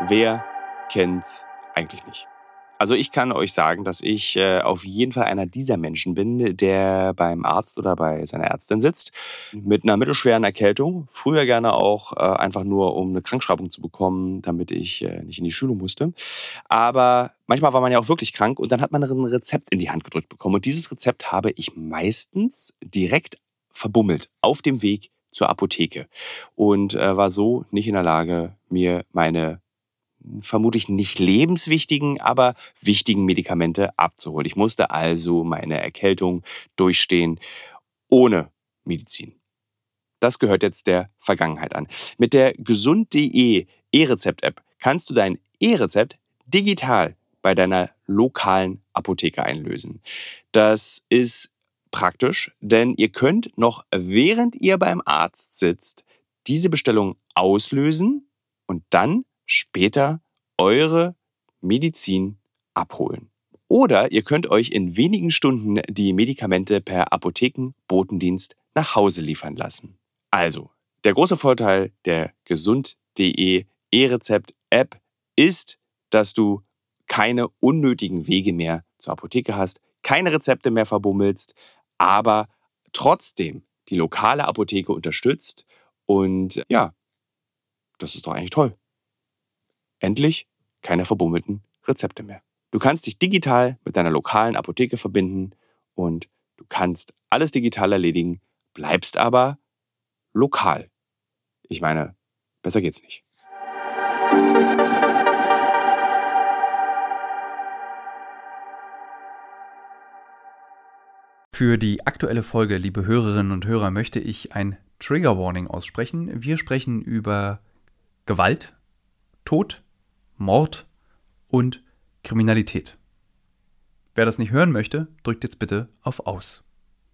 Wer kennt's eigentlich nicht? Also ich kann euch sagen, dass ich auf jeden Fall einer dieser Menschen bin, der beim Arzt oder bei seiner Ärztin sitzt mit einer mittelschweren Erkältung. Früher gerne auch einfach nur, um eine Krankschreibung zu bekommen, damit ich nicht in die Schule musste. Aber manchmal war man ja auch wirklich krank und dann hat man ein Rezept in die Hand gedrückt bekommen. Und dieses Rezept habe ich meistens direkt verbummelt auf dem Weg zur Apotheke und war so nicht in der Lage, mir meine vermutlich nicht lebenswichtigen, aber wichtigen Medikamente abzuholen. Ich musste also meine Erkältung durchstehen ohne Medizin. Das gehört jetzt der Vergangenheit an. Mit der gesund.de E-Rezept-App kannst du dein E-Rezept digital bei deiner lokalen Apotheke einlösen. Das ist praktisch, denn ihr könnt noch während ihr beim Arzt sitzt, diese Bestellung auslösen und dann später eure Medizin abholen. Oder ihr könnt euch in wenigen Stunden die Medikamente per Apothekenbotendienst nach Hause liefern lassen. Also, der große Vorteil der gesund.de E-Rezept-App ist, dass du keine unnötigen Wege mehr zur Apotheke hast, keine Rezepte mehr verbummelst, aber trotzdem die lokale Apotheke unterstützt. Und ja, das ist doch eigentlich toll. Endlich keine verbummelten Rezepte mehr. Du kannst dich digital mit deiner lokalen Apotheke verbinden und du kannst alles digital erledigen, bleibst aber lokal. Ich meine, besser geht's nicht. Für die aktuelle Folge, liebe Hörerinnen und Hörer, möchte ich ein Trigger Warning aussprechen. Wir sprechen über Gewalt, Tod, Mord und Kriminalität. Wer das nicht hören möchte, drückt jetzt bitte auf Aus.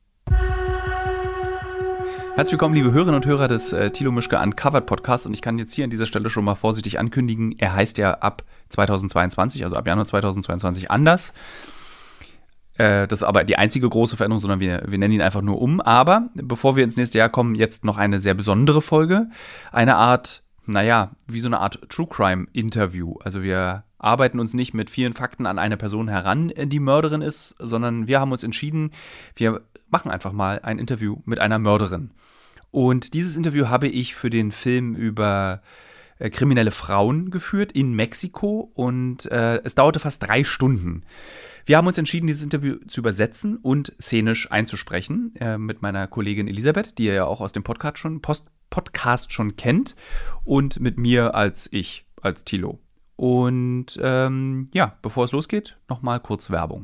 Herzlich willkommen, liebe Hörerinnen und Hörer des Thilo Mischke Uncovered Podcasts. Und ich kann jetzt hier an dieser Stelle schon mal vorsichtig ankündigen, er heißt ja ab 2022, also ab Januar 2022 anders. Das ist aber die einzige große Veränderung, sondern wir nennen ihn einfach nur um. Aber bevor wir ins nächste Jahr kommen, jetzt noch eine sehr besondere Folge. Eine Art, wie so eine Art True Crime Interview. Also wir arbeiten uns nicht mit vielen Fakten an eine Person heran, die Mörderin ist, sondern wir haben uns entschieden, wir machen einfach mal ein Interview mit einer Mörderin. Und dieses Interview habe ich für den Film über kriminelle Frauen geführt in Mexiko und es dauerte fast 3 Stunden. Wir haben uns entschieden, dieses Interview zu übersetzen und szenisch einzusprechen mit meiner Kollegin Elisabeth, die ihr ja auch aus dem Podcast schon kennt, und mit mir als Thilo. Und bevor es losgeht, nochmal kurz Werbung.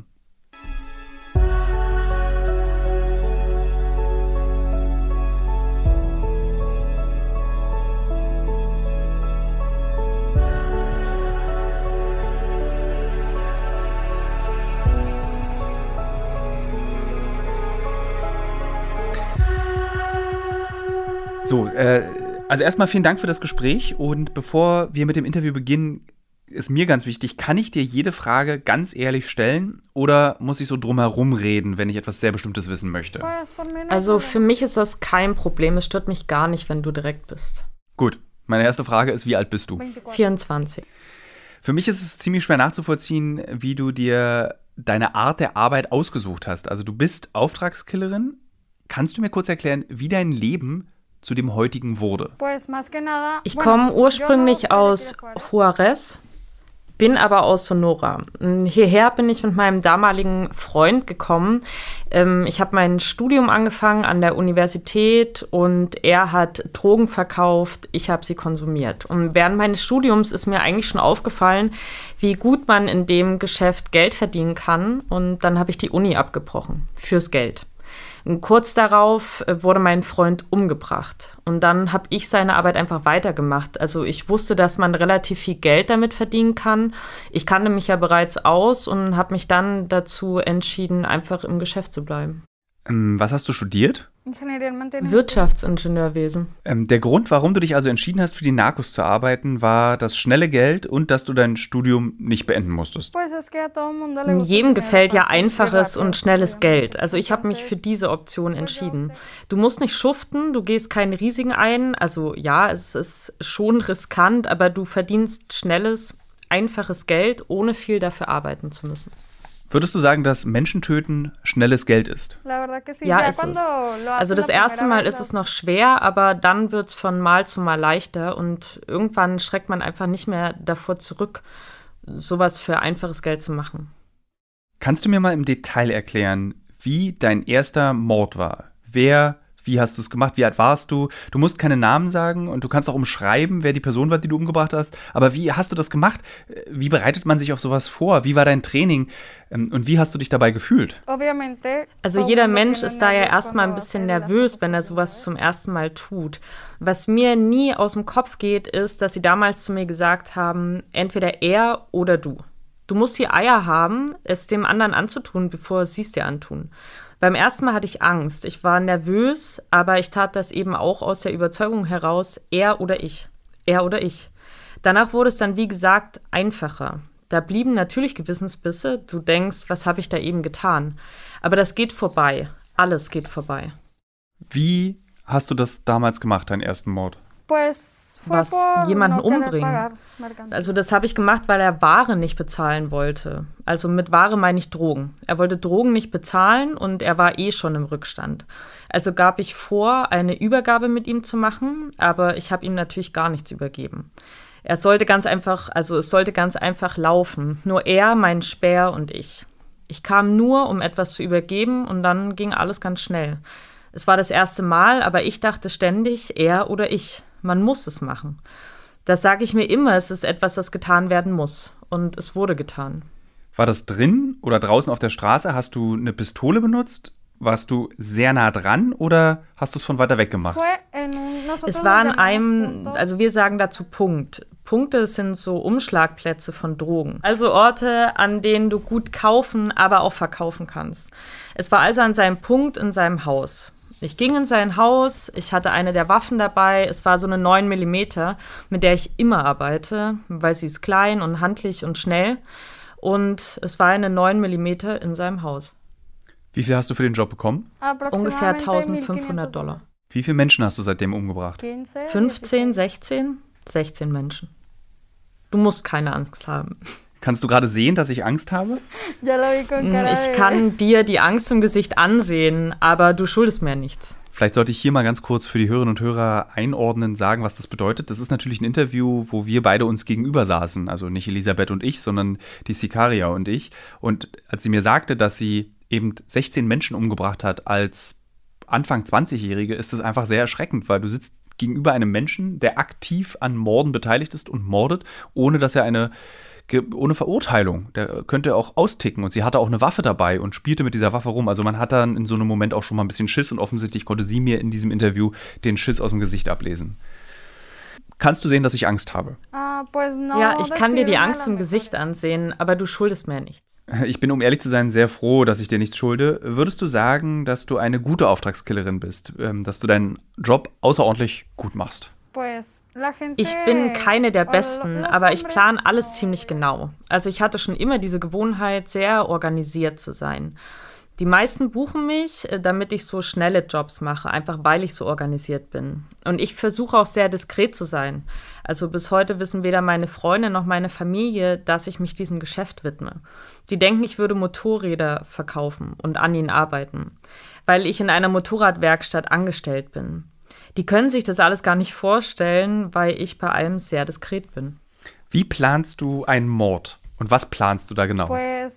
So, also erstmal vielen Dank für das Gespräch, und bevor wir mit dem Interview beginnen, ist mir ganz wichtig, kann ich dir jede Frage ganz ehrlich stellen oder muss ich so drumherum reden, wenn ich etwas sehr Bestimmtes wissen möchte? Also für mich ist das kein Problem, es stört mich gar nicht, wenn du direkt bist. Gut, meine erste Frage ist, wie alt bist du? 24. Für mich ist es ziemlich schwer nachzuvollziehen, wie du dir deine Art der Arbeit ausgesucht hast. Also du bist Auftragskillerin. Kannst du mir kurz erklären, wie dein Leben zu dem heutigen wurde? Ich komme ursprünglich aus Juarez, bin aber aus Sonora. Hierher bin ich mit meinem damaligen Freund gekommen. Ich habe mein Studium angefangen an der Universität und er hat Drogen verkauft, ich habe sie konsumiert. Und während meines Studiums ist mir eigentlich schon aufgefallen, wie gut man in dem Geschäft Geld verdienen kann. Und dann habe ich die Uni abgebrochen fürs Geld. Und kurz darauf wurde mein Freund umgebracht. Und dann habe ich seine Arbeit einfach weitergemacht. Also ich wusste, dass man relativ viel Geld damit verdienen kann. Ich kannte mich ja bereits aus und habe mich dann dazu entschieden, einfach im Geschäft zu bleiben. Was hast du studiert? Wirtschaftsingenieurwesen. Der Grund, warum du dich also entschieden hast, für die Narcos zu arbeiten, war das schnelle Geld und dass du dein Studium nicht beenden musstest. Jedem gefällt ja einfaches und schnelles Geld. Also ich habe mich für diese Option entschieden. Du musst nicht schuften, du gehst keine Risiken ein. Also ja, es ist schon riskant, aber du verdienst schnelles, einfaches Geld, ohne viel dafür arbeiten zu müssen. Würdest du sagen, dass Menschentöten schnelles Geld ist? Ja, ist es. Also das erste Mal ist es noch schwer, aber dann wird es von Mal zu Mal leichter und irgendwann schreckt man einfach nicht mehr davor zurück, sowas für einfaches Geld zu machen. Kannst du mir mal im Detail erklären, wie dein erster Mord war? Wie hast du es gemacht? Wie alt warst du? Du musst keine Namen sagen und du kannst auch umschreiben, wer die Person war, die du umgebracht hast. Aber wie hast du das gemacht? Wie bereitet man sich auf sowas vor? Wie war dein Training? Und wie hast du dich dabei gefühlt? Also jeder Mensch ist da ja erstmal ein bisschen nervös, wenn er sowas zum ersten Mal tut. Was mir nie aus dem Kopf geht, ist, dass sie damals zu mir gesagt haben, entweder er oder du. Du musst die Eier haben, es dem anderen anzutun, bevor sie es dir antun. Beim ersten Mal hatte ich Angst. Ich war nervös, aber ich tat das eben auch aus der Überzeugung heraus, er oder ich. Er oder ich. Danach wurde es dann, wie gesagt, einfacher. Da blieben natürlich Gewissensbisse. Du denkst, was habe ich da eben getan? Aber das geht vorbei. Alles geht vorbei. Wie hast du das damals gemacht, deinen ersten Mord? Was? Jemanden umbringen? Also das habe ich gemacht, weil er Ware nicht bezahlen wollte. Also mit Ware meine ich Drogen. Er wollte Drogen nicht bezahlen und er war eh schon im Rückstand. Also gab ich vor, eine Übergabe mit ihm zu machen, aber ich habe ihm natürlich gar nichts übergeben. Es sollte ganz einfach laufen. Nur er, mein Späher und ich. Ich kam nur, um etwas zu übergeben und dann ging alles ganz schnell. Es war das erste Mal, aber ich dachte ständig, er oder ich. Man muss es machen. Das sage ich mir immer, es ist etwas, das getan werden muss. Und es wurde getan. War das drin oder draußen auf der Straße? Hast du eine Pistole benutzt? Warst du sehr nah dran oder hast du es von weiter weg gemacht? Es war an einem, also wir sagen dazu Punkt. Punkte sind so Umschlagplätze von Drogen. Also Orte, an denen du gut kaufen, aber auch verkaufen kannst. Es war also an seinem Punkt in seinem Haus. Ich ging in sein Haus, ich hatte eine der Waffen dabei, es war so eine 9 mm, mit der ich immer arbeite, weil sie ist klein und handlich und schnell. Und es war eine 9 mm in seinem Haus. Wie viel hast du für den Job bekommen? Ungefähr $1.500. Wie viele Menschen hast du seitdem umgebracht? 15, 16 Menschen. Du musst keine Angst haben. Kannst du gerade sehen, dass ich Angst habe? Ich kann dir die Angst im Gesicht ansehen, aber du schuldest mir nichts. Vielleicht sollte ich hier mal ganz kurz für die Hörerinnen und Hörer einordnen, sagen, was das bedeutet. Das ist natürlich ein Interview, wo wir beide uns gegenüber saßen. Also nicht Elisabeth und ich, sondern die Sikaria und ich. Und als sie mir sagte, dass sie eben 16 Menschen umgebracht hat als Anfang 20-Jährige, ist das einfach sehr erschreckend, weil du sitzt gegenüber einem Menschen, der aktiv an Morden beteiligt ist und mordet, ohne dass er ohne Verurteilung. Der könnte auch austicken und sie hatte auch eine Waffe dabei und spielte mit dieser Waffe rum. Also man hat dann in so einem Moment auch schon mal ein bisschen Schiss und offensichtlich konnte sie mir in diesem Interview den Schiss aus dem Gesicht ablesen. Kannst du sehen, dass ich Angst habe? Ja, ich kann dir die Angst im Gesicht ansehen, aber du schuldest mir nichts. Ich bin, um ehrlich zu sein, sehr froh, dass ich dir nichts schulde. Würdest du sagen, dass du eine gute Auftragskillerin bist, dass du deinen Job außerordentlich gut machst? Ich bin keine der Besten, aber ich plane alles ziemlich genau. Also ich hatte schon immer diese Gewohnheit, sehr organisiert zu sein. Die meisten buchen mich, damit ich so schnelle Jobs mache, einfach weil ich so organisiert bin. Und ich versuche auch sehr diskret zu sein. Also bis heute wissen weder meine Freunde noch meine Familie, dass ich mich diesem Geschäft widme. Die denken, ich würde Motorräder verkaufen und an ihnen arbeiten, weil ich in einer Motorradwerkstatt angestellt bin. Die können sich das alles gar nicht vorstellen, weil ich bei allem sehr diskret bin. Wie planst du einen Mord? Und was planst du da genau?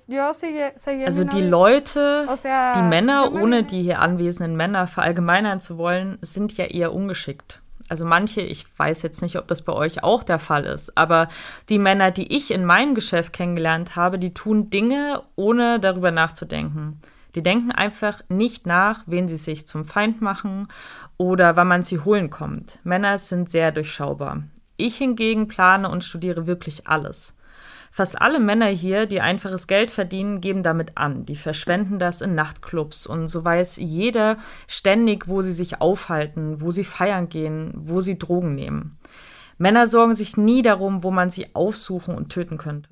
Also die Leute, die Männer, ohne die hier anwesenden Männer verallgemeinern zu wollen, sind ja eher ungeschickt. Also manche, ich weiß jetzt nicht, ob das bei euch auch der Fall ist, aber die Männer, die ich in meinem Geschäft kennengelernt habe, die tun Dinge, ohne darüber nachzudenken. Die denken einfach nicht nach, wen sie sich zum Feind machen oder wann man sie holen kommt. Männer sind sehr durchschaubar. Ich hingegen plane und studiere wirklich alles. Fast alle Männer hier, die einfaches Geld verdienen, geben damit an. Die verschwenden das in Nachtclubs und so weiß jeder ständig, wo sie sich aufhalten, wo sie feiern gehen, wo sie Drogen nehmen. Männer sorgen sich nie darum, wo man sie aufsuchen und töten könnte.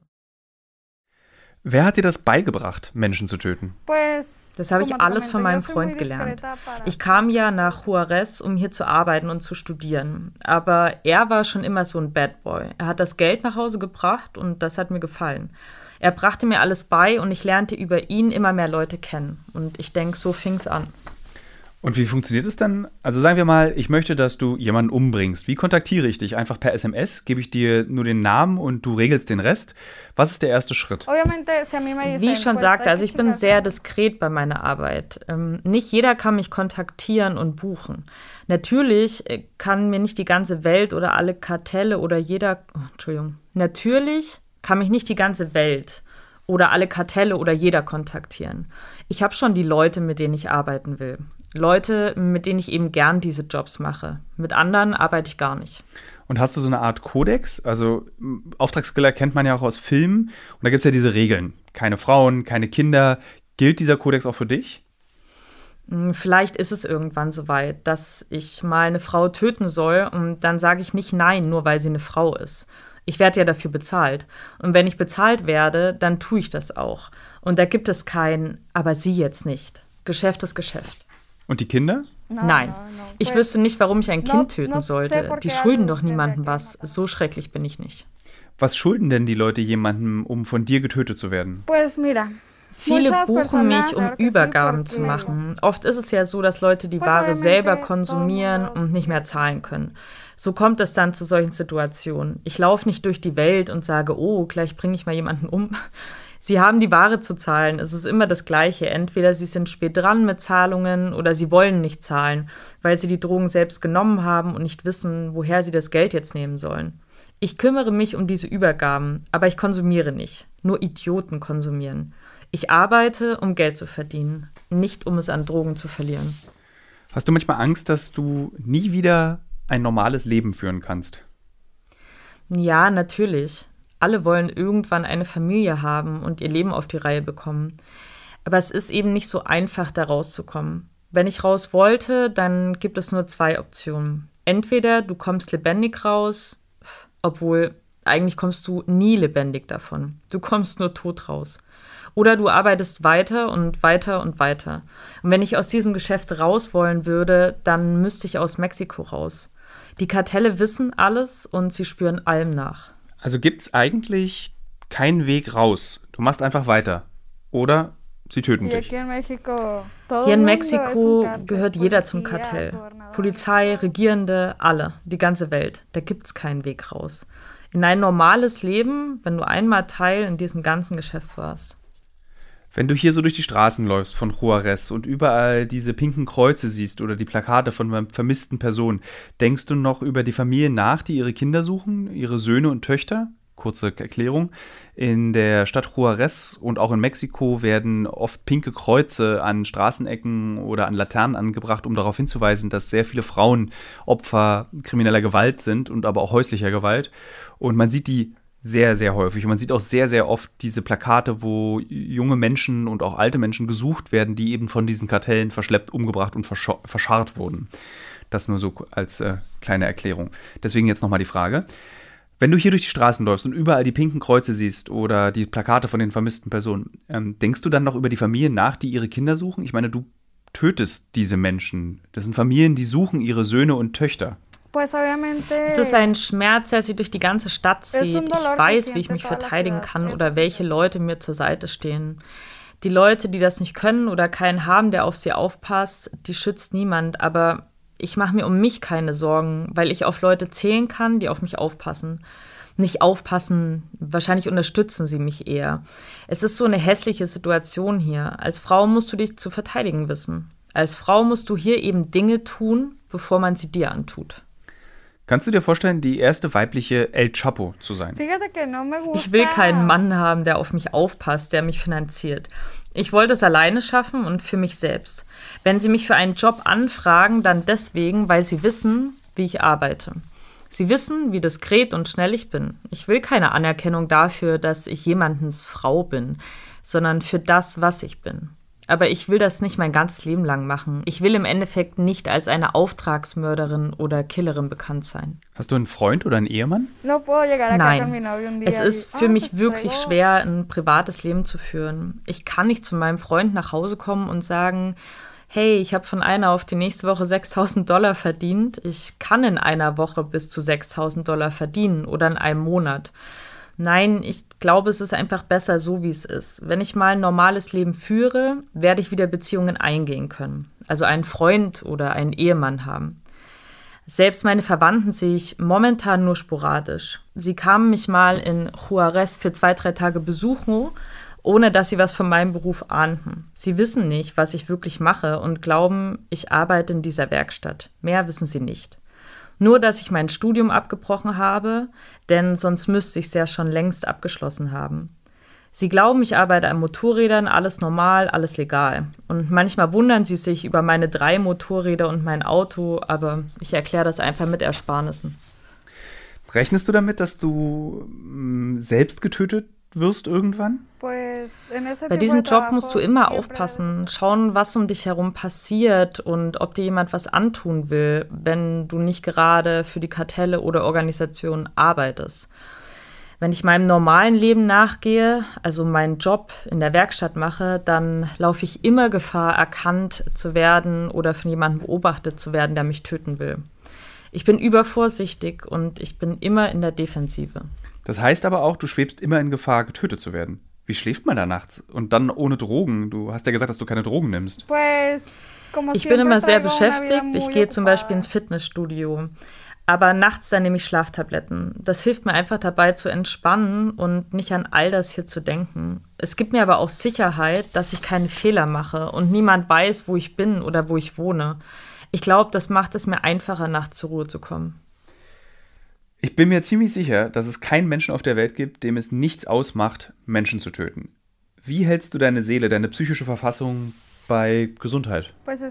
Wer hat dir das beigebracht, Menschen zu töten? Das habe ich alles von meinem Freund gelernt. Ich kam ja nach Juarez, um hier zu arbeiten und zu studieren. Aber er war schon immer so ein Bad Boy. Er hat das Geld nach Hause gebracht und das hat mir gefallen. Er brachte mir alles bei und ich lernte über ihn immer mehr Leute kennen. Und ich denke, so fing es an. Und wie funktioniert es dann? Also sagen wir mal, ich möchte, dass du jemanden umbringst. Wie kontaktiere ich dich? Einfach per SMS? Gebe ich dir nur den Namen und du regelst den Rest? Was ist der erste Schritt? Wie ich schon sagte, also ich bin sehr diskret bei meiner Arbeit. Nicht jeder kann mich kontaktieren und buchen. Natürlich kann mir nicht die ganze Welt oder alle Kartelle oder Natürlich kann mich nicht die ganze Welt oder alle Kartelle oder jeder kontaktieren. Ich habe schon die Leute, mit denen ich arbeiten will. Leute, mit denen ich eben gern diese Jobs mache. Mit anderen arbeite ich gar nicht. Und hast du so eine Art Kodex? Also Auftragskiller kennt man ja auch aus Filmen. Und da gibt es ja diese Regeln. Keine Frauen, keine Kinder. Gilt dieser Kodex auch für dich? Vielleicht ist es irgendwann soweit, dass ich mal eine Frau töten soll. Und dann sage ich nicht nein, nur weil sie eine Frau ist. Ich werde ja dafür bezahlt. Und wenn ich bezahlt werde, dann tue ich das auch. Und da gibt es kein, aber sie jetzt nicht. Geschäft ist Geschäft. Und die Kinder? Nein. Ich wüsste nicht, warum ich ein Kind töten sollte. Die schulden doch niemandem was. So schrecklich bin ich nicht. Was schulden denn die Leute jemandem, um von dir getötet zu werden? Viele buchen mich, um Übergaben zu machen. Oft ist es ja so, dass Leute die Ware selber konsumieren und nicht mehr zahlen können. So kommt es dann zu solchen Situationen. Ich laufe nicht durch die Welt und sage, oh, gleich bringe ich mal jemanden um. Sie haben die Ware zu zahlen. Es ist immer das Gleiche. Entweder sie sind spät dran mit Zahlungen oder sie wollen nicht zahlen, weil sie die Drogen selbst genommen haben und nicht wissen, woher sie das Geld jetzt nehmen sollen. Ich kümmere mich um diese Übergaben, aber ich konsumiere nicht. Nur Idioten konsumieren. Ich arbeite, um Geld zu verdienen, nicht um es an Drogen zu verlieren. Hast du manchmal Angst, dass du nie wieder ein normales Leben führen kannst? Ja, natürlich. Alle wollen irgendwann eine Familie haben und ihr Leben auf die Reihe bekommen. Aber es ist eben nicht so einfach, da rauszukommen. Wenn ich raus wollte, dann gibt es nur 2 Optionen. Entweder du kommst lebendig raus, obwohl eigentlich kommst du nie lebendig davon. Du kommst nur tot raus. Oder du arbeitest weiter und weiter und weiter. Und wenn ich aus diesem Geschäft raus wollen würde, dann müsste ich aus Mexiko raus. Die Kartelle wissen alles und sie spüren allem nach. Also gibt es eigentlich keinen Weg raus. Du machst einfach weiter. Oder sie töten dich. Hier in Mexiko gehört jeder zum Kartell. Polizei, Regierende, alle, die ganze Welt. Da gibt es keinen Weg raus. In ein normales Leben, wenn du einmal Teil in diesem ganzen Geschäft warst. Wenn du hier so durch die Straßen läufst von Juarez und überall diese pinken Kreuze siehst oder die Plakate von vermissten Personen, denkst du noch über die Familien nach, die ihre Kinder suchen, ihre Söhne und Töchter? Kurze Erklärung. In der Stadt Juarez und auch in Mexiko werden oft pinke Kreuze an Straßenecken oder an Laternen angebracht, um darauf hinzuweisen, dass sehr viele Frauen Opfer krimineller Gewalt sind und aber auch häuslicher Gewalt. Und man sieht die sehr, sehr häufig. Und man sieht auch sehr, sehr oft diese Plakate, wo junge Menschen und auch alte Menschen gesucht werden, die eben von diesen Kartellen verschleppt, umgebracht und verscharrt wurden. Das nur so als kleine Erklärung. Deswegen jetzt nochmal die Frage. Wenn du hier durch die Straßen läufst und überall die pinken Kreuze siehst oder die Plakate von den vermissten Personen, denkst du dann noch über die Familien nach, die ihre Kinder suchen? Ich meine, du tötest diese Menschen. Das sind Familien, die suchen ihre Söhne und Töchter. Es ist ein Schmerz, der sie durch die ganze Stadt zieht. Ich weiß, wie ich mich verteidigen kann oder welche Leute mir zur Seite stehen. Die Leute, die das nicht können oder keinen haben, der auf sie aufpasst, die schützt niemand. Aber ich mache mir um mich keine Sorgen, weil ich auf Leute zählen kann, die auf mich aufpassen. Nicht aufpassen, wahrscheinlich unterstützen sie mich eher. Es ist so eine hässliche Situation hier. Als Frau musst du dich zu verteidigen wissen. Als Frau musst du hier eben Dinge tun, bevor man sie dir antut. Kannst du dir vorstellen, die erste weibliche El Chapo zu sein? Ich will keinen Mann haben, der auf mich aufpasst, der mich finanziert. Ich wollte es alleine schaffen und für mich selbst. Wenn sie mich für einen Job anfragen, dann deswegen, weil sie wissen, wie ich arbeite. Sie wissen, wie diskret und schnell ich bin. Ich will keine Anerkennung dafür, dass ich jemandens Frau bin, sondern für das, was ich bin. Aber ich will das nicht mein ganzes Leben lang machen. Ich will im Endeffekt nicht als eine Auftragsmörderin oder Killerin bekannt sein. Hast du einen Freund oder einen Ehemann? Nein. Es ist für mich wirklich schwer, ein privates Leben zu führen. Ich kann nicht zu meinem Freund nach Hause kommen und sagen, hey, ich habe von einer auf die nächste Woche $6.000 verdient. Ich kann in einer Woche bis zu $6.000 verdienen oder in einem Monat. Nein, ich glaube, es ist einfach besser so, wie es ist. Wenn ich mal ein normales Leben führe, werde ich wieder Beziehungen eingehen können. Also einen Freund oder einen Ehemann haben. Selbst meine Verwandten sehe ich momentan nur sporadisch. Sie kamen mich mal in Juarez für 2-3 Tage besuchen, ohne dass sie was von meinem Beruf ahnten. Sie wissen nicht, was ich wirklich mache und glauben, ich arbeite in dieser Werkstatt. Mehr wissen sie nicht. Nur, dass ich mein Studium abgebrochen habe, denn sonst müsste ich es ja schon längst abgeschlossen haben. Sie glauben, ich arbeite an Motorrädern, alles normal, alles legal. Und manchmal wundern sie sich über meine 3 Motorräder und mein Auto, aber ich erkläre das einfach mit Ersparnissen. Rechnest du damit, dass du selbst getötet wirst irgendwann? Bei diesem Job musst du immer aufpassen, schauen, was um dich herum passiert und ob dir jemand was antun will, wenn du nicht gerade für die Kartelle oder Organisationen arbeitest. Wenn ich meinem normalen Leben nachgehe, also meinen Job in der Werkstatt mache, dann laufe ich immer Gefahr, erkannt zu werden oder von jemandem beobachtet zu werden, der mich töten will. Ich bin übervorsichtig und ich bin immer in der Defensive. Das heißt aber auch, du schwebst immer in Gefahr, getötet zu werden. Wie schläft man da nachts? Und dann ohne Drogen. Du hast ja gesagt, dass du keine Drogen nimmst. Ich bin immer sehr beschäftigt. Ich gehe zum Beispiel ins Fitnessstudio. Aber nachts dann nehme ich Schlaftabletten. Das hilft mir einfach dabei zu entspannen und nicht an all das hier zu denken. Es gibt mir aber auch Sicherheit, dass ich keine Fehler mache und niemand weiß, wo ich bin oder wo ich wohne. Ich glaube, das macht es mir einfacher, nachts zur Ruhe zu kommen. Ich bin mir ziemlich sicher, dass es keinen Menschen auf der Welt gibt, dem es nichts ausmacht, Menschen zu töten. Wie hältst du deine Seele, deine psychische Verfassung bei Gesundheit?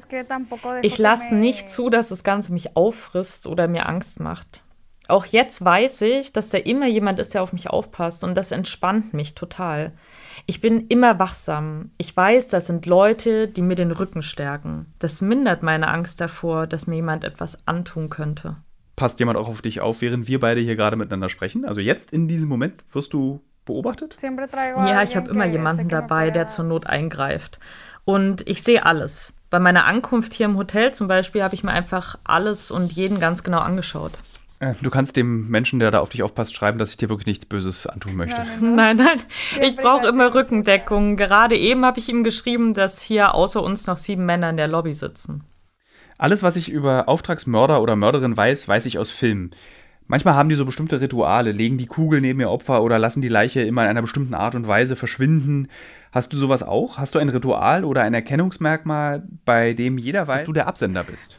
Ich lasse nicht zu, dass das Ganze mich auffrisst oder mir Angst macht. Auch jetzt weiß ich, dass da immer jemand ist, der auf mich aufpasst und das entspannt mich total. Ich bin immer wachsam. Ich weiß, das sind Leute, die mir den Rücken stärken. Das mindert meine Angst davor, dass mir jemand etwas antun könnte. Passt jemand auch auf dich auf, während wir beide hier gerade miteinander sprechen? Also jetzt in diesem Moment wirst du beobachtet? Ja, ich habe immer jemanden dabei, der zur Not eingreift. Und ich sehe alles. Bei meiner Ankunft hier im Hotel zum Beispiel habe ich mir einfach alles und jeden ganz genau angeschaut. Du kannst dem Menschen, der da auf dich aufpasst, schreiben, dass ich dir wirklich nichts Böses antun möchte. Nein. Ich brauche immer Rückendeckung. Gerade eben habe ich ihm geschrieben, dass hier außer uns noch 7 Männer in der Lobby sitzen. Alles, was ich über Auftragsmörder oder Mörderin weiß, weiß ich aus Filmen. Manchmal haben die so bestimmte Rituale, legen die Kugel neben ihr Opfer oder lassen die Leiche immer in einer bestimmten Art und Weise verschwinden. Hast du sowas auch? Hast du ein Ritual oder ein Erkennungsmerkmal, bei dem jeder weiß, dass du der Absender bist?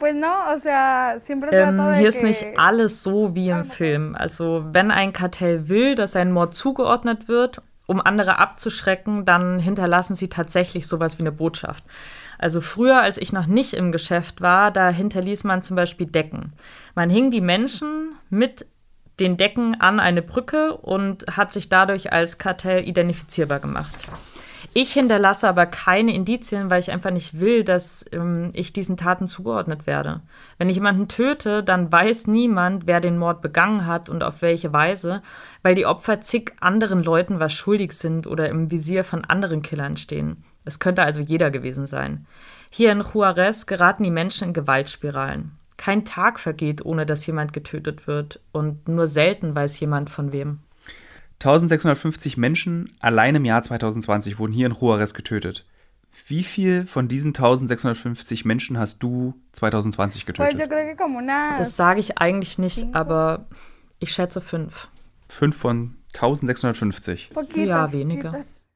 Hier ist nicht alles so wie im Film. Also wenn ein Kartell will, dass ein Mord zugeordnet wird, um andere abzuschrecken, dann hinterlassen sie tatsächlich sowas wie eine Botschaft. Also früher, als ich noch nicht im Geschäft war, da hinterließ man zum Beispiel Decken. Man hing die Menschen mit den Decken an eine Brücke und hat sich dadurch als Kartell identifizierbar gemacht. Ich hinterlasse aber keine Indizien, weil ich einfach nicht will, dass ich diesen Taten zugeordnet werde. Wenn ich jemanden töte, dann weiß niemand, wer den Mord begangen hat und auf welche Weise, weil die Opfer zig anderen Leuten was schuldig sind oder im Visier von anderen Killern stehen. Es könnte also jeder gewesen sein. Hier in Juarez geraten die Menschen in Gewaltspiralen. Kein Tag vergeht, ohne dass jemand getötet wird. Und nur selten weiß jemand von wem. 1650 Menschen allein im Jahr 2020 wurden hier in Juarez getötet. Wie viel von diesen 1650 Menschen hast du 2020 getötet? Das sage ich eigentlich nicht, aber ich schätze 5. 5 von 1650? Ja, weniger.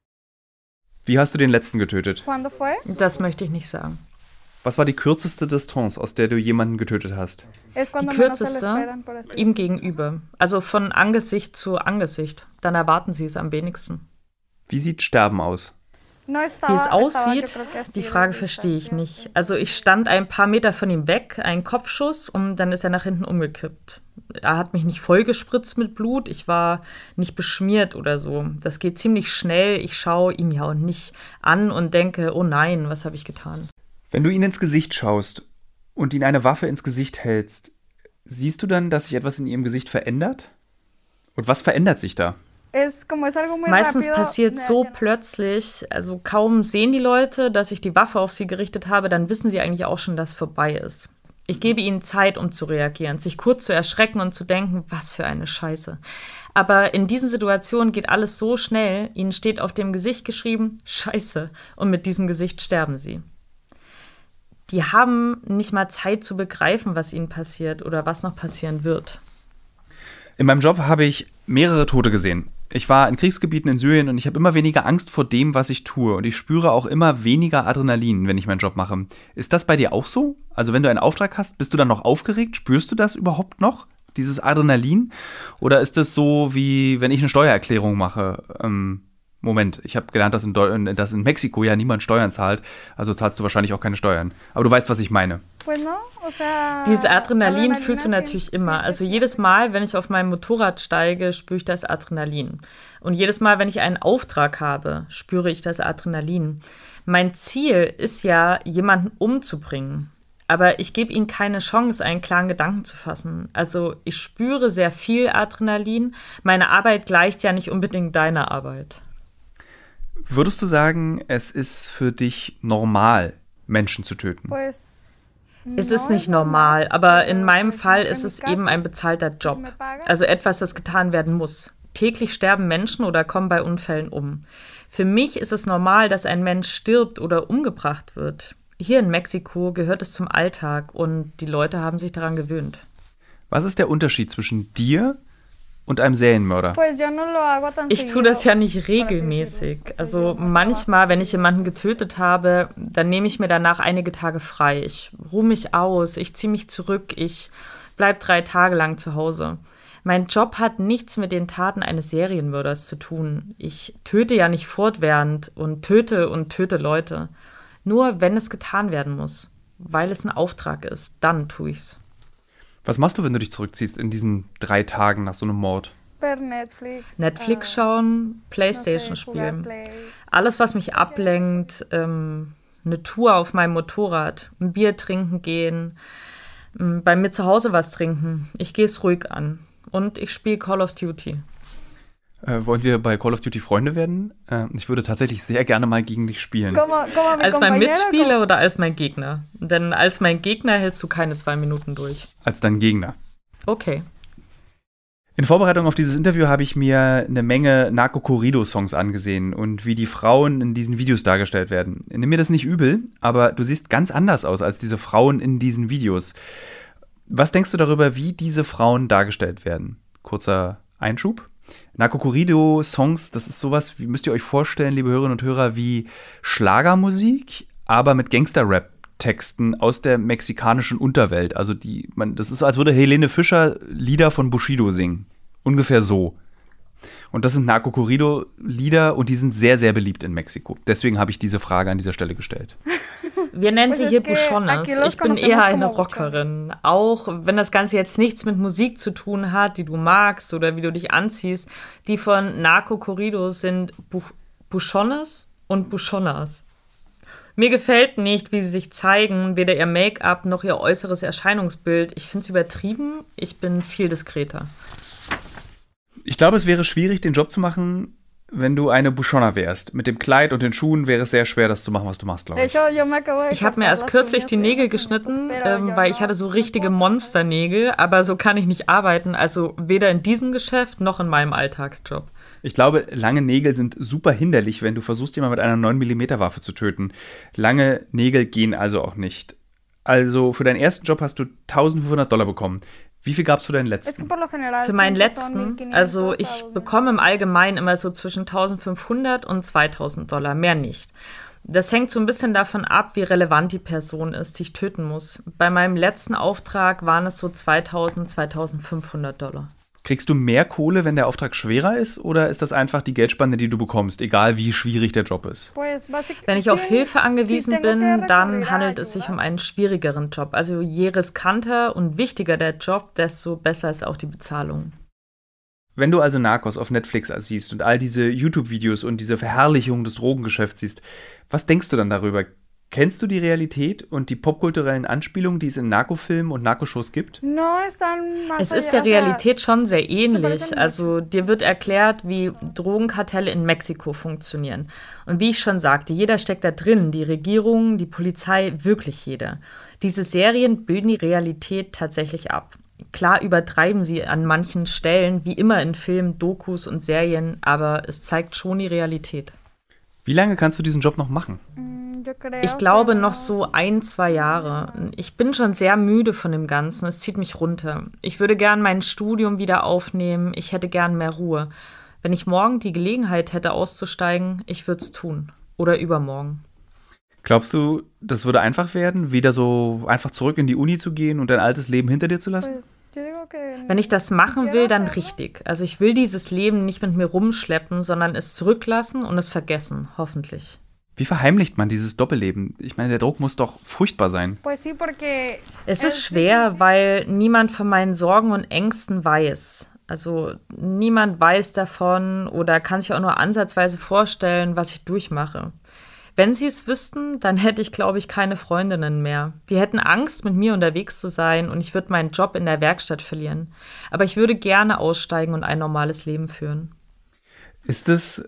Wie hast du den letzten getötet? Das möchte ich nicht sagen. Was war die kürzeste Distanz, aus der du jemanden getötet hast? Die kürzeste? Ihm gegenüber. Also von Angesicht zu Angesicht. Dann erwarten sie es am wenigsten. Wie sieht Sterben aus? Wie es aussieht, die Frage verstehe ich nicht. Also ich stand ein paar Meter von ihm weg, ein Kopfschuss, und dann ist er nach hinten umgekippt. Er hat mich nicht vollgespritzt mit Blut, ich war nicht beschmiert oder so. Das geht ziemlich schnell, ich schaue ihm ja auch nicht an und denke, oh nein, was habe ich getan? Wenn du ihn ins Gesicht schaust und ihn eine Waffe ins Gesicht hältst, siehst du dann, dass sich etwas in ihrem Gesicht verändert? Und was verändert sich da? Meistens passiert so plötzlich, also kaum sehen die Leute, dass ich die Waffe auf sie gerichtet habe, dann wissen sie eigentlich auch schon, dass es vorbei ist. Ich gebe ihnen Zeit, um zu reagieren, sich kurz zu erschrecken und zu denken, was für eine Scheiße. Aber in diesen Situationen geht alles so schnell, ihnen steht auf dem Gesicht geschrieben, Scheiße, und mit diesem Gesicht sterben sie. Die haben nicht mal Zeit zu begreifen, was ihnen passiert oder was noch passieren wird. In meinem Job habe ich mehrere Tote gesehen. Ich war in Kriegsgebieten in Syrien und ich habe immer weniger Angst vor dem, was ich tue. Und ich spüre auch immer weniger Adrenalin, wenn ich meinen Job mache. Ist das bei dir auch so? Also wenn du einen Auftrag hast, bist du dann noch aufgeregt? Spürst du das überhaupt noch, dieses Adrenalin? Oder ist das so, wie wenn ich eine Steuererklärung mache? Moment, ich habe gelernt, dass in Mexiko ja niemand Steuern zahlt. Also zahlst du wahrscheinlich auch keine Steuern. Aber du weißt, was ich meine. Dieses Adrenalin fühlst du natürlich immer. Also jedes Mal, wenn ich auf mein Motorrad steige, spüre ich das Adrenalin. Und jedes Mal, wenn ich einen Auftrag habe, spüre ich das Adrenalin. Mein Ziel ist ja, jemanden umzubringen. Aber ich gebe ihnen keine Chance, einen klaren Gedanken zu fassen. Also ich spüre sehr viel Adrenalin. Meine Arbeit gleicht ja nicht unbedingt deiner Arbeit. Würdest du sagen, es ist für dich normal, Menschen zu töten? Es ist nicht normal, aber in meinem Fall ist es eben ein bezahlter Job. Also etwas, das getan werden muss. Täglich sterben Menschen oder kommen bei Unfällen um. Für mich ist es normal, dass ein Mensch stirbt oder umgebracht wird. Hier in Mexiko gehört es zum Alltag und die Leute haben sich daran gewöhnt. Was ist der Unterschied zwischen dir und einem Serienmörder? Ich tue das ja nicht regelmäßig. Also manchmal, wenn ich jemanden getötet habe, dann nehme ich mir danach einige Tage frei. Ich ruhe mich aus, ich ziehe mich zurück, ich bleibe 3 Tage lang zu Hause. Mein Job hat nichts mit den Taten eines Serienmörders zu tun. Ich töte ja nicht fortwährend und töte Leute. Nur wenn es getan werden muss, weil es ein Auftrag ist, dann tue ich's. Was machst du, wenn du dich zurückziehst in diesen 3 Tagen nach so einem Mord? Netflix schauen, Playstation spielen. Alles, was mich ablenkt, eine Tour auf meinem Motorrad, ein Bier trinken gehen, bei mir zu Hause was trinken. Ich gehe es ruhig an. Und ich spiele Call of Duty. Wollen wir bei Call of Duty Freunde werden? Ich würde tatsächlich sehr gerne mal gegen dich spielen. Als mein Mitspieler oder als mein Gegner? Denn als mein Gegner hältst du keine 2 Minuten durch. Als dein Gegner. Okay. In Vorbereitung auf dieses Interview habe ich mir eine Menge Narco-Corrido-Songs angesehen und wie die Frauen in diesen Videos dargestellt werden. Nimm mir das nicht übel, aber du siehst ganz anders aus als diese Frauen in diesen Videos. Was denkst du darüber, wie diese Frauen dargestellt werden? Kurzer Einschub. Narco-Corrido-Songs, das ist sowas, wie müsst ihr euch vorstellen, liebe Hörerinnen und Hörer, wie Schlagermusik, aber mit Gangster-Rap-Texten aus der mexikanischen Unterwelt. Also das ist, als würde Helene Fischer Lieder von Bushido singen. Ungefähr so. Und das sind Narco-Corrido-Lieder und die sind sehr, sehr beliebt in Mexiko. Deswegen habe ich diese Frage an dieser Stelle gestellt. Wir nennen sie hier Buchonas. Ich bin eher eine Rockerin. Auch wenn das Ganze jetzt nichts mit Musik zu tun hat, die du magst oder wie du dich anziehst. Die von Narco-Corridos sind Buchonas und Buchonas. Mir gefällt nicht, wie sie sich zeigen, weder ihr Make-up noch ihr äußeres Erscheinungsbild. Ich finde es übertrieben. Ich bin viel diskreter. Ich glaube, es wäre schwierig, den Job zu machen, wenn du eine Buchona wärst. Mit dem Kleid und den Schuhen wäre es sehr schwer, das zu machen, was du machst, glaube ich. Ich habe mir erst kürzlich die Nägel geschnitten, weil ich hatte so richtige Monsternägel, aber so kann ich nicht arbeiten, also weder in diesem Geschäft noch in meinem Alltagsjob. Ich glaube, lange Nägel sind super hinderlich, wenn du versuchst, jemanden mit einer 9mm Waffe zu töten. Lange Nägel gehen also auch nicht. Also für deinen ersten Job hast du $1.500 bekommen. Wie viel gab's für deinen letzten? Für meinen letzten, also ich bekomme im Allgemeinen immer so zwischen $1.500 und $2.000, mehr nicht. Das hängt so ein bisschen davon ab, wie relevant die Person ist, die ich töten muss. Bei meinem letzten Auftrag waren es so $2.000, $2.500. Kriegst du mehr Kohle, wenn der Auftrag schwerer ist, oder ist das einfach die Geldspanne, die du bekommst, egal wie schwierig der Job ist? Wenn ich auf Hilfe angewiesen bin, dann handelt es sich um einen schwierigeren Job. Also je riskanter und wichtiger der Job, desto besser ist auch die Bezahlung. Wenn du also Narcos auf Netflix siehst und all diese YouTube-Videos und diese Verherrlichung des Drogengeschäfts siehst, was denkst du dann darüber? Kennst du die Realität und die popkulturellen Anspielungen, die es in Narcofilmen und Narcoshows gibt? Es ist der Realität schon sehr ähnlich. Also dir wird erklärt, wie Drogenkartelle in Mexiko funktionieren. Und wie ich schon sagte, jeder steckt da drin, die Regierung, die Polizei, wirklich jeder. Diese Serien bilden die Realität tatsächlich ab. Klar übertreiben sie an manchen Stellen, wie immer in Filmen, Dokus und Serien, aber es zeigt schon die Realität. Wie lange kannst du diesen Job noch machen? Ich glaube noch so 1-2 Jahre. Ich bin schon sehr müde von dem Ganzen. Es zieht mich runter. Ich würde gern mein Studium wieder aufnehmen. Ich hätte gern mehr Ruhe. Wenn ich morgen die Gelegenheit hätte auszusteigen, ich würde es tun. Oder übermorgen. Glaubst du, das würde einfach werden, wieder so einfach zurück in die Uni zu gehen und dein altes Leben hinter dir zu lassen? Wenn ich das machen will, dann richtig. Also ich will dieses Leben nicht mit mir rumschleppen, sondern es zurücklassen und es vergessen, hoffentlich. Wie verheimlicht man dieses Doppelleben? Ich meine, der Druck muss doch furchtbar sein. Es ist schwer, weil niemand von meinen Sorgen und Ängsten weiß. Also niemand weiß davon oder kann sich auch nur ansatzweise vorstellen, was ich durchmache. Wenn sie es wüssten, dann hätte ich, glaube ich, keine Freundinnen mehr. Die hätten Angst, mit mir unterwegs zu sein und ich würde meinen Job in der Werkstatt verlieren. Aber ich würde gerne aussteigen und ein normales Leben führen. Ist es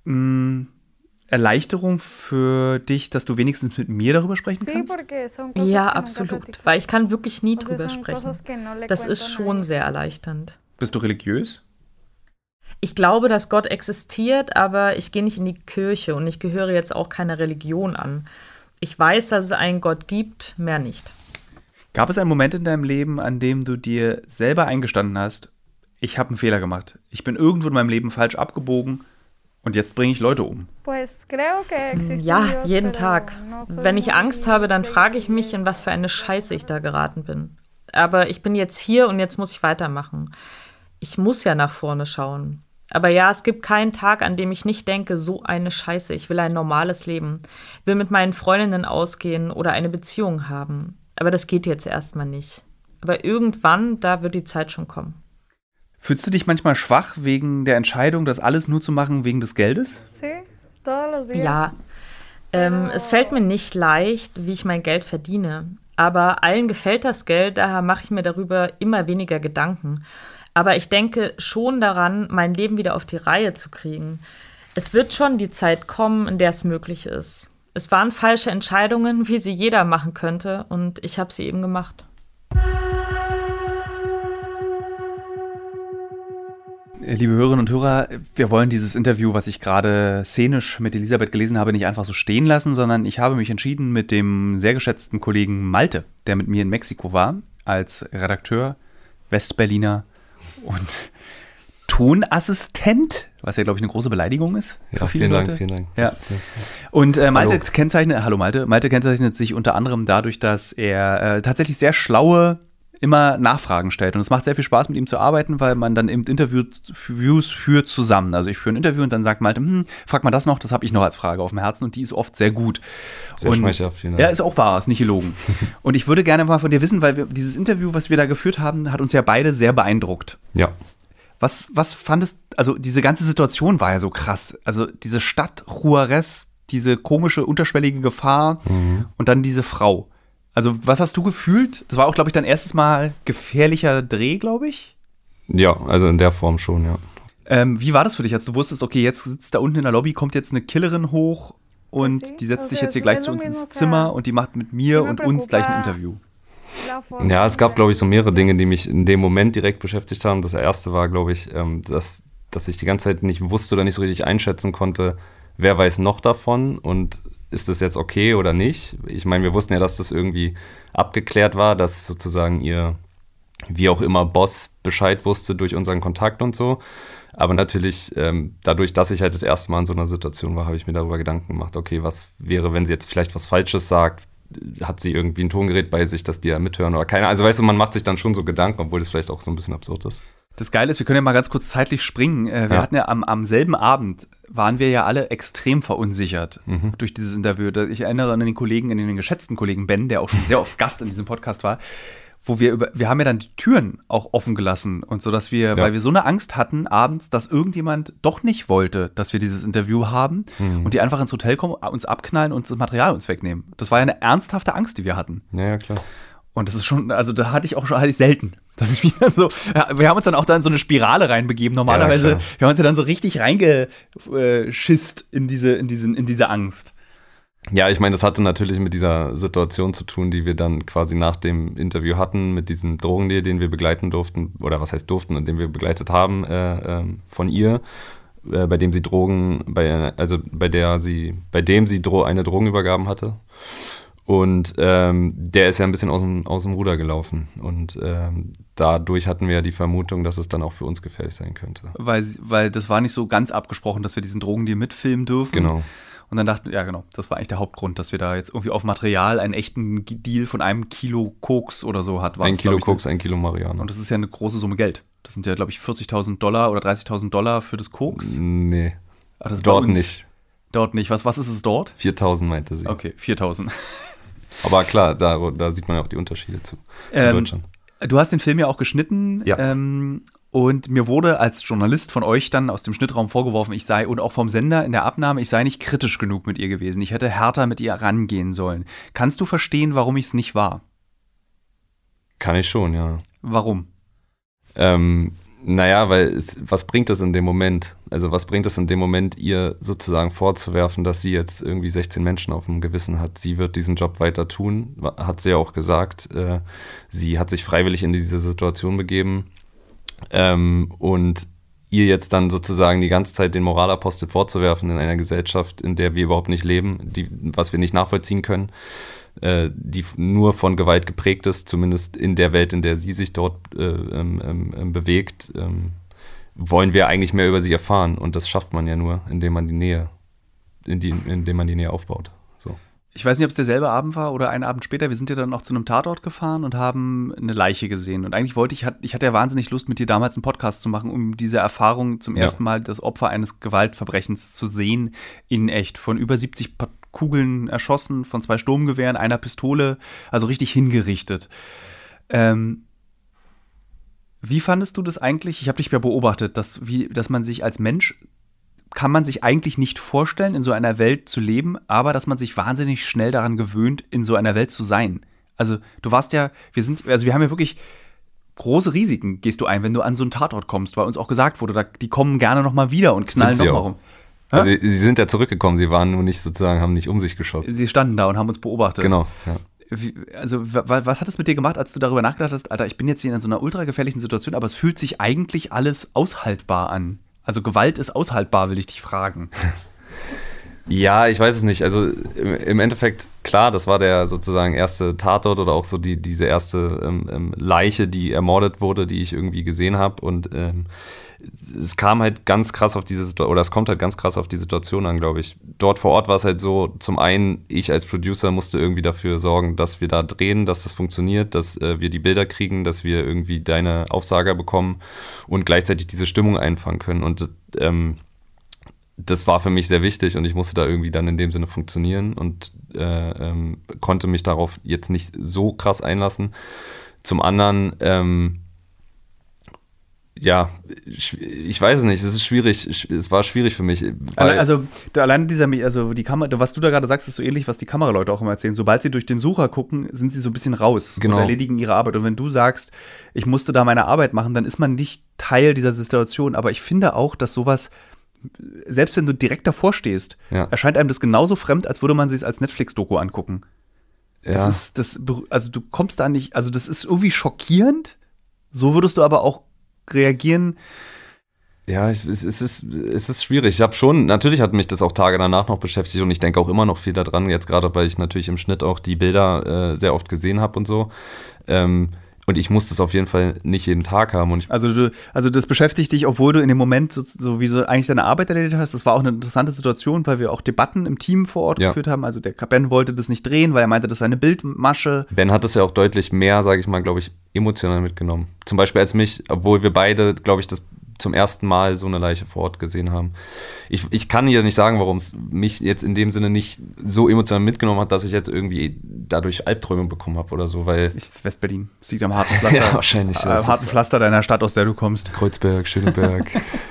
Erleichterung für dich, dass du wenigstens mit mir darüber sprechen kannst? Ja, absolut, weil ich kann wirklich nie drüber sprechen. Das ist schon sehr erleichternd. Bist du religiös? Ich glaube, dass Gott existiert, aber ich gehe nicht in die Kirche und ich gehöre jetzt auch keiner Religion an. Ich weiß, dass es einen Gott gibt, mehr nicht. Gab es einen Moment in deinem Leben, an dem du dir selber eingestanden hast, ich habe einen Fehler gemacht, ich bin irgendwo in meinem Leben falsch abgebogen und jetzt bringe ich Leute um? Ja, jeden Tag. Wenn ich Angst habe, dann frage ich mich, in was für eine Scheiße ich da geraten bin. Aber ich bin jetzt hier und jetzt muss ich weitermachen. Ich muss ja nach vorne schauen. Aber ja, es gibt keinen Tag, an dem ich nicht denke, so eine Scheiße, ich will ein normales Leben, will mit meinen Freundinnen ausgehen oder eine Beziehung haben. Aber das geht jetzt erstmal nicht. Aber irgendwann, da wird die Zeit schon kommen. Fühlst du dich manchmal schwach wegen der Entscheidung, das alles nur zu machen wegen des Geldes? Ja, es fällt mir nicht leicht, wie ich mein Geld verdiene. Aber allen gefällt das Geld, daher mache ich mir darüber immer weniger Gedanken. Aber ich denke schon daran, mein Leben wieder auf die Reihe zu kriegen. Es wird schon die Zeit kommen, in der es möglich ist. Es waren falsche Entscheidungen, wie sie jeder machen könnte, und ich habe sie eben gemacht. Liebe Hörerinnen und Hörer, wir wollen dieses Interview, was ich gerade szenisch mit Elisabeth gelesen habe, nicht einfach so stehen lassen, sondern ich habe mich entschieden mit dem sehr geschätzten Kollegen Malte, der mit mir in Mexiko war, als Redakteur, Westberliner und Tonassistent, was ja, glaube ich, eine große Beleidigung ist. Ja, vielen Dank. Ja. Und Malte kennzeichnet sich unter anderem dadurch, dass er tatsächlich sehr schlaue immer Nachfragen stellt. Und es macht sehr viel Spaß, mit ihm zu arbeiten, weil man dann eben Interviews führt zusammen. Also ich führe ein Interview und dann sagt Malte, frag mal das noch, das habe ich noch als Frage auf dem Herzen und die ist oft sehr gut. Sehr schmeichelhaft, vielen Dank. Ja, ist auch wahr, ist nicht gelogen. Und ich würde gerne mal von dir wissen, weil dieses Interview, was wir da geführt haben, hat uns ja beide sehr beeindruckt. Ja. Was fandest, also diese ganze Situation war ja so krass. Also diese Stadt Juarez, diese komische, unterschwellige Gefahr und dann diese Frau. Also was hast du gefühlt? Das war auch, glaube ich, dein erstes Mal gefährlicher Dreh, glaube ich? Ja, also in der Form schon, ja. Wie war das für dich, als du wusstest, okay, jetzt sitzt da unten in der Lobby, kommt jetzt eine Killerin hoch und die setzt sich jetzt hier gleich zu uns ins Zimmer und die macht mit mir und uns gleich ein Interview? Ja, es gab, glaube ich, so mehrere Dinge, die mich in dem Moment direkt beschäftigt haben. Das erste war, glaube ich, dass ich die ganze Zeit nicht wusste oder nicht so richtig einschätzen konnte, wer weiß noch davon und ist das jetzt okay oder nicht? Ich meine, wir wussten ja, dass das irgendwie abgeklärt war, dass sozusagen ihr, wie auch immer, Boss Bescheid wusste durch unseren Kontakt und so. Aber natürlich, dadurch, dass ich halt das erste Mal in so einer Situation war, habe ich mir darüber Gedanken gemacht, okay, was wäre, wenn sie jetzt vielleicht was Falsches sagt? Hat sie irgendwie ein Tongerät bei sich, dass die ja mithören oder keine? Also weißt du, man macht sich dann schon so Gedanken, obwohl das vielleicht auch so ein bisschen absurd ist. Das Geile ist, wir können ja mal ganz kurz zeitlich springen. Wir hatten ja am selben Abend, waren wir ja alle extrem verunsichert durch dieses Interview. Ich erinnere an den geschätzten Kollegen Ben, der auch schon sehr oft Gast in diesem Podcast war, wo wir haben ja dann die Türen auch offen gelassen und so, dass wir, weil wir so eine Angst hatten abends, dass irgendjemand doch nicht wollte, dass wir dieses Interview haben und die einfach ins Hotel kommen, uns abknallen und das Material uns wegnehmen. Das war ja eine ernsthafte Angst, die wir hatten. Ja, klar. Und das ist schon, also da hatte ich selten, dass ich mich dann so, wir haben uns dann auch da in so eine Spirale reinbegeben. Normalerweise, wir haben uns ja dann so richtig reingeschisst in diese Angst. Ja, ich meine, das hatte natürlich mit dieser Situation zu tun, die wir dann quasi nach dem Interview hatten, mit diesem Drogendeal, den wir begleiten durften, oder was heißt durften, und den wir begleitet haben von ihr, bei dem sie eine Drogenübergabe hatte. Und der ist ja ein bisschen aus dem Ruder gelaufen. Und dadurch hatten wir ja die Vermutung, dass es dann auch für uns gefährlich sein könnte. Weil das war nicht so ganz abgesprochen, dass wir diesen Drogendeal mitfilmen dürfen. Genau. Und dann dachten wir, ja genau, das war eigentlich der Hauptgrund, dass wir da jetzt irgendwie auf Material einen echten Deal von 1 Kilo Koks oder so hatten. 1 Kilo Koks, 1 Kilo Marihuana. Und das ist ja eine große Summe Geld. Das sind ja, glaube ich, $40.000 oder $30.000 für das Koks. Nee, dort nicht. Dort nicht. Was ist es dort? 4.000 meinte sie. Okay, 4.000. Aber klar, da sieht man ja auch die Unterschiede zu Deutschland. Du hast den Film ja auch geschnitten. Ja. Und mir wurde als Journalist von euch dann aus dem Schnittraum vorgeworfen, und auch vom Sender in der Abnahme, ich sei nicht kritisch genug mit ihr gewesen. Ich hätte härter mit ihr rangehen sollen. Kannst du verstehen, warum ich es nicht war? Kann ich schon, ja. Warum? Naja, weil was bringt es in dem Moment? Also was bringt es in dem Moment, ihr sozusagen vorzuwerfen, dass sie jetzt irgendwie 16 Menschen auf dem Gewissen hat? Sie wird diesen Job weiter tun, hat sie ja auch gesagt. Sie hat sich freiwillig in diese Situation begeben. Und ihr jetzt dann sozusagen die ganze Zeit den Moralapostel vorzuwerfen in einer Gesellschaft, in der wir überhaupt nicht leben, was wir nicht nachvollziehen können, die nur von Gewalt geprägt ist, zumindest in der Welt, in der sie sich dort bewegt, wollen wir eigentlich mehr über sie erfahren. Und das schafft man ja nur, indem man die Nähe aufbaut. So. Ich weiß nicht, ob es derselbe Abend war oder einen Abend später. Wir sind ja dann noch zu einem Tatort gefahren und haben eine Leiche gesehen. Und eigentlich hatte ja wahnsinnig Lust, mit dir damals einen Podcast zu machen, um diese Erfahrung zum ersten Mal das Opfer eines Gewaltverbrechens zu sehen in echt. Von über 70 Kugeln erschossen, von 2 Sturmgewehren, einer Pistole, also richtig hingerichtet. Wie fandest du das eigentlich? Ich habe dich ja beobachtet, dass man sich als Mensch kann man sich eigentlich nicht vorstellen, in so einer Welt zu leben, aber dass man sich wahnsinnig schnell daran gewöhnt, in so einer Welt zu sein. Also du warst ja, wir haben ja wirklich große Risiken, gehst du ein, wenn du an so einen Tatort kommst, weil uns auch gesagt wurde, die kommen gerne noch mal wieder und knallen noch mal rum. Also sie sind ja zurückgekommen, sie waren nur nicht sozusagen, haben nicht um sich geschossen. Sie standen da und haben uns beobachtet. Genau, ja. Was hat es mit dir gemacht, als du darüber nachgedacht hast, Alter, ich bin jetzt hier in so einer ultra gefährlichen Situation, aber es fühlt sich eigentlich alles aushaltbar an? Also Gewalt ist aushaltbar, will ich dich fragen. Ja, ich weiß es nicht. Also im Endeffekt, klar, das war der sozusagen erste Tatort oder auch so diese erste Leiche, die ermordet wurde, die ich irgendwie gesehen habe. Und es kam halt ganz krass auf es kommt halt ganz krass auf die Situation an, glaube ich. Dort vor Ort war es halt so, zum einen, ich als Producer musste irgendwie dafür sorgen, dass wir da drehen, dass das funktioniert, dass wir die Bilder kriegen, dass wir irgendwie deine Aufsager bekommen und gleichzeitig diese Stimmung einfangen können. Und das war für mich sehr wichtig und ich musste da irgendwie dann in dem Sinne funktionieren und konnte mich darauf jetzt nicht so krass einlassen. Zum anderen, ja, ich weiß es nicht, es ist schwierig, es war schwierig für mich. Alleine die Kamera, was du da gerade sagst, ist so ähnlich, was die Kameraleute auch immer erzählen. Sobald sie durch den Sucher gucken, sind sie so ein bisschen raus und erledigen ihre Arbeit. Und wenn du sagst, ich musste da meine Arbeit machen, dann ist man nicht Teil dieser Situation. Aber ich finde auch, dass sowas, selbst wenn du direkt davor stehst, erscheint einem das genauso fremd, als würde man sich es als Netflix-Doku angucken. Ja. Also du kommst da nicht, also das ist irgendwie schockierend. So würdest du aber auch reagieren. Ja, es ist schwierig. Natürlich hat mich das auch Tage danach noch beschäftigt und ich denke auch immer noch viel daran, jetzt gerade, weil ich natürlich im Schnitt auch die Bilder sehr oft gesehen habe und so. Und ich muss das auf jeden Fall nicht jeden Tag haben. Also das beschäftigt dich, obwohl du in dem Moment so wie so eigentlich deine Arbeit erledigt hast. Das war auch eine interessante Situation, weil wir auch Debatten im Team vor Ort geführt haben. Also der Ben wollte das nicht drehen, weil er meinte, das sei eine Bildmasche. Ben hat das ja auch deutlich mehr, sage ich mal, glaube ich, emotional mitgenommen. Zum Beispiel als mich, obwohl wir beide, glaube ich, das zum ersten Mal so eine Leiche vor Ort gesehen haben. Ich kann hier nicht sagen, warum es mich jetzt in dem Sinne nicht so emotional mitgenommen hat, dass ich jetzt irgendwie dadurch Albträume bekommen habe oder so, weil... West-Berlin. Das liegt am harten Pflaster. Ja, wahrscheinlich. Harten Pflaster deiner Stadt, aus der du kommst. Kreuzberg, Schöneberg.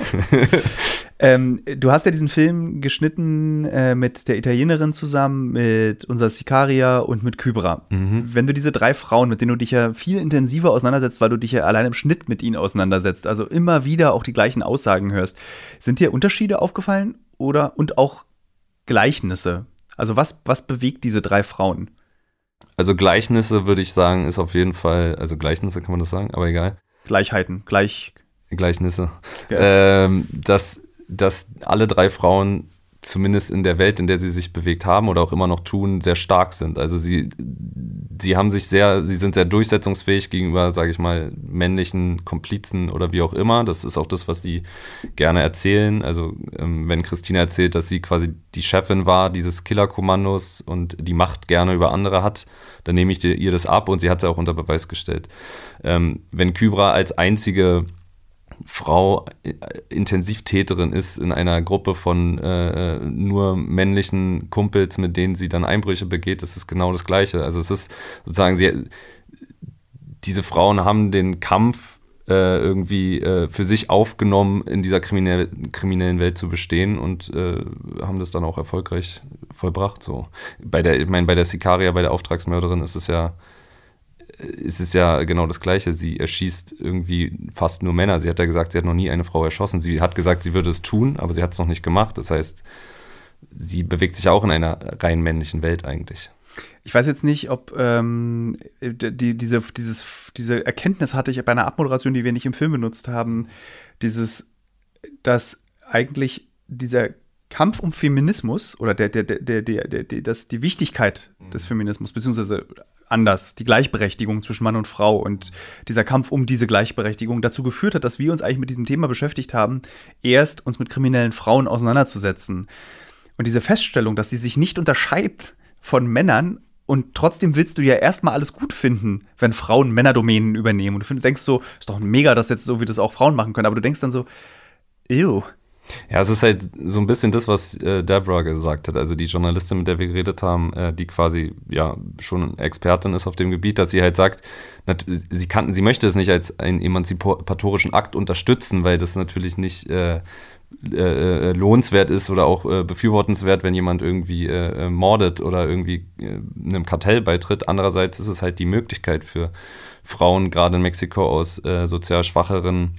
Du hast ja diesen Film geschnitten mit der Italienerin zusammen, mit unserer Sicaria und mit Kybra. Wenn du diese 3 Frauen, mit denen du dich ja viel intensiver auseinandersetzt, weil du dich ja allein im Schnitt mit ihnen auseinandersetzt, also immer wieder auch die gleichen Aussagen hörst, sind dir Unterschiede aufgefallen und auch Gleichnisse? Also was bewegt diese 3 Frauen? Also Gleichnisse würde ich sagen, ist auf jeden Fall, also Gleichnisse kann man das sagen, aber egal. Gleichheiten, Gleichnisse. Ja. Dass alle 3 Frauen zumindest in der Welt, in der sie sich bewegt haben oder auch immer noch tun, sehr stark sind. Also sie sind sehr durchsetzungsfähig gegenüber, sage ich mal, männlichen Komplizen oder wie auch immer. Das ist auch das, was die gerne erzählen. Also wenn Christina erzählt, dass sie quasi die Chefin war dieses Killerkommandos und die Macht gerne über andere hat, dann nehme ich ihr das ab und sie hat es ja auch unter Beweis gestellt. Wenn Kybra als einzige Frau Intensivtäterin ist in einer Gruppe von nur männlichen Kumpels, mit denen sie dann Einbrüche begeht, ist es genau das Gleiche. Also es ist sozusagen, diese Frauen haben den Kampf irgendwie für sich aufgenommen, in dieser kriminellen Welt zu bestehen und haben das dann auch erfolgreich vollbracht. So. Bei der Sicaria, bei der Auftragsmörderin ist es ja genau das Gleiche. Sie erschießt irgendwie fast nur Männer. Sie hat ja gesagt, sie hat noch nie eine Frau erschossen. Sie hat gesagt, sie würde es tun, aber sie hat es noch nicht gemacht. Das heißt, sie bewegt sich auch in einer rein männlichen Welt eigentlich. Ich weiß jetzt nicht, ob diese Erkenntnis hatte ich bei einer Abmoderation, die wir nicht im Film benutzt haben, dass eigentlich dieser Kampf um Feminismus oder die Wichtigkeit des Feminismus, beziehungsweise anders, die Gleichberechtigung zwischen Mann und Frau und dieser Kampf um diese Gleichberechtigung dazu geführt hat, dass wir uns eigentlich mit diesem Thema beschäftigt haben, erst uns mit kriminellen Frauen auseinanderzusetzen. Und diese Feststellung, dass sie sich nicht unterscheidet von Männern und trotzdem willst du ja erstmal alles gut finden, wenn Frauen Männerdomänen übernehmen. Und du denkst so, ist doch mega, dass jetzt so wie das auch Frauen machen können, aber du denkst dann so, ew. Ja, es ist halt so ein bisschen das, was Deborah gesagt hat, also die Journalistin, mit der wir geredet haben, die quasi ja schon Expertin ist auf dem Gebiet, dass sie halt sagt, sie möchte es nicht als einen emanzipatorischen Akt unterstützen, weil das natürlich nicht lohnenswert ist oder auch befürwortenswert, wenn jemand irgendwie mordet oder irgendwie einem Kartell beitritt. Andererseits ist es halt die Möglichkeit für Frauen, gerade in Mexiko, aus sozial schwacheren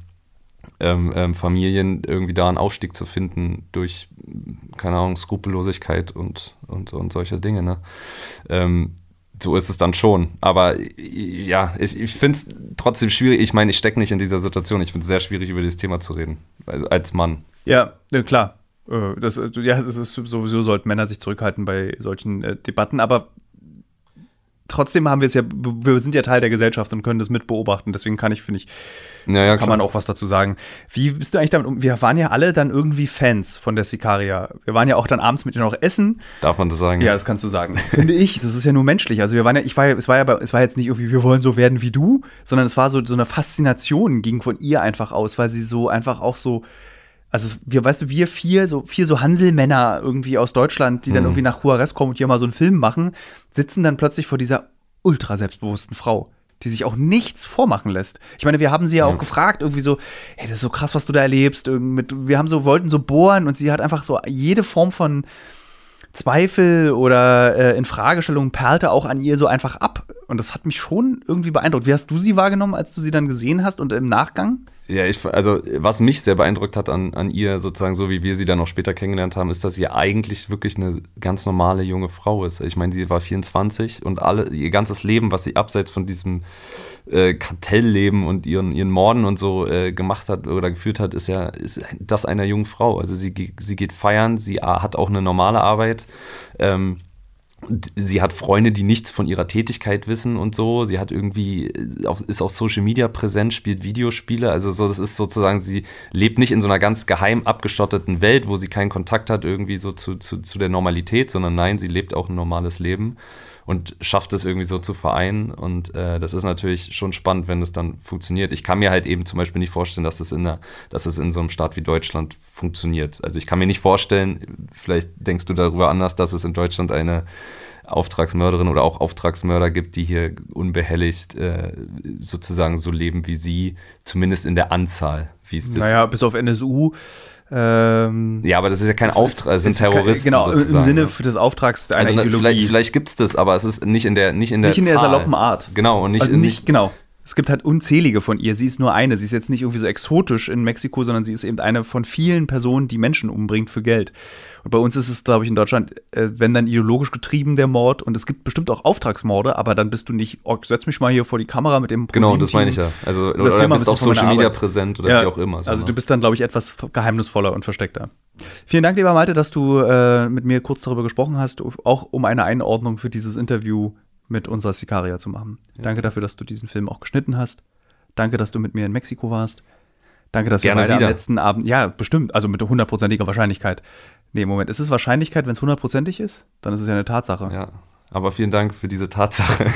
Familien irgendwie da einen Aufstieg zu finden durch, keine Ahnung, Skrupellosigkeit und solche Dinge, ne? So ist es dann schon. Aber ja, ich finde es trotzdem schwierig. Ich meine, ich stecke nicht in dieser Situation. Ich finde es sehr schwierig, über dieses Thema zu reden, also als Mann. Ja, klar. Es ist sowieso, sollten Männer sich zurückhalten bei solchen Debatten, aber trotzdem haben wir sind ja Teil der Gesellschaft und können das mit beobachten. Deswegen kann man auch was dazu sagen. Wie bist du eigentlich damit wir waren ja alle dann irgendwie Fans von der Sicaria. Wir waren ja auch dann abends mit ihr noch essen. Darf man das sagen? Ja, das kannst du sagen. Finde ich, das ist ja nur menschlich. Also es war jetzt nicht irgendwie, wir wollen so werden wie du, sondern es war so eine Faszination ging von ihr einfach aus, weil sie so einfach auch so, also wir vier so Hanselmänner irgendwie aus Deutschland, die dann irgendwie nach Juarez kommen und hier mal so einen Film machen, sitzen dann plötzlich vor dieser ultra selbstbewussten Frau, die sich auch nichts vormachen lässt. Ich meine, wir haben sie ja auch gefragt, irgendwie so, hey, das ist so krass, was du da erlebst. Wollten so bohren und sie hat einfach so jede Form von Zweifel oder Infragestellung perlte auch an ihr so einfach ab. Und das hat mich schon irgendwie beeindruckt. Wie hast du sie wahrgenommen, als du sie dann gesehen hast und im Nachgang? Ja, also was mich sehr beeindruckt hat an ihr, sozusagen so wie wir sie dann noch später kennengelernt haben, ist, dass sie eigentlich wirklich eine ganz normale junge Frau ist. Ich meine, sie war 24 und ihr ganzes Leben, was sie abseits von diesem Kartellleben und ihren Morden und so gemacht hat oder geführt hat, ist das einer jungen Frau. Also sie geht feiern, sie hat auch eine normale Arbeit. sie hat Freunde, die nichts von ihrer Tätigkeit wissen und so. Sie hat irgendwie, ist auf Social Media präsent, spielt Videospiele. Also so, das ist sozusagen, sie lebt nicht in so einer ganz geheim abgeschotteten Welt, wo sie keinen Kontakt hat irgendwie so zu der Normalität, sondern nein, sie lebt auch ein normales Leben und schafft es irgendwie so zu vereinen. Und das ist natürlich schon spannend, wenn es dann funktioniert. Ich kann mir halt eben zum Beispiel nicht vorstellen, dass es in so einem Staat wie Deutschland funktioniert. Also ich kann mir nicht vorstellen, vielleicht denkst du darüber anders, dass es in Deutschland eine Auftragsmörderin oder auch Auftragsmörder gibt, die hier unbehelligt sozusagen so leben wie sie, zumindest in der Anzahl. Wie ist das? Naja, bis auf NSU. Ja, aber das ist ja kein Auftrag, es sind Terroristen. Genau, sozusagen. im Sinne des Auftrags einer Ideologie. Vielleicht gibt es das, aber es ist nicht in der Zahl. Saloppen Art. Genau, und nicht genau. Es gibt halt unzählige von ihr. Sie ist nur eine. Sie ist jetzt nicht irgendwie so exotisch in Mexiko, sondern sie ist eben eine von vielen Personen, die Menschen umbringt für Geld. Und bei uns ist es, glaube ich, in Deutschland, wenn dann ideologisch getrieben der Mord. Und es gibt bestimmt auch Auftragsmorde, aber dann bist du nicht, setz mich mal hier vor die Kamera mit dem Genau, das meine ich ja. Also, oder bist auf Social Media präsent oder wie auch immer. So, also du bist dann, glaube ich, etwas geheimnisvoller und versteckter. Vielen Dank, lieber Malte, dass du mit mir kurz darüber gesprochen hast, auch um eine Einordnung für dieses Interview mit unserer Sicaria zu machen. Ja. Danke dafür, dass du diesen Film auch geschnitten hast. Danke, dass du mit mir in Mexiko warst. Danke, dass wir beide am letzten Abend, ja, bestimmt, also mit 100%iger Wahrscheinlichkeit. Nee, Moment, ist es Wahrscheinlichkeit, wenn es 100%ig ist? Dann ist es ja eine Tatsache. Ja, aber vielen Dank für diese Tatsache.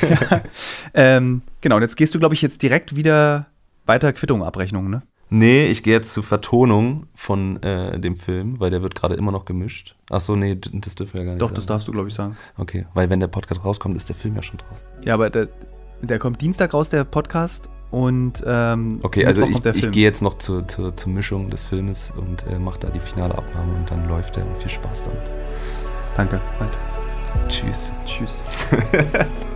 Genau, und jetzt gehst du, glaube ich, jetzt direkt wieder weiter Quittung-Abrechnung, ne? Nee, ich gehe jetzt zur Vertonung von dem Film, weil der wird gerade immer noch gemischt. Ach so, nee, das dürfen wir ja gar nicht sagen. Doch, das darfst du, glaube ich, sagen. Okay, weil wenn der Podcast rauskommt, ist der Film ja schon draußen. Ja, aber der kommt Dienstag raus, der Podcast. Und okay, also ich gehe jetzt noch zur Mischung des Filmes und mache da die finale Abnahme und dann läuft der. Viel Spaß damit. Danke, bald. Tschüss. Tschüss.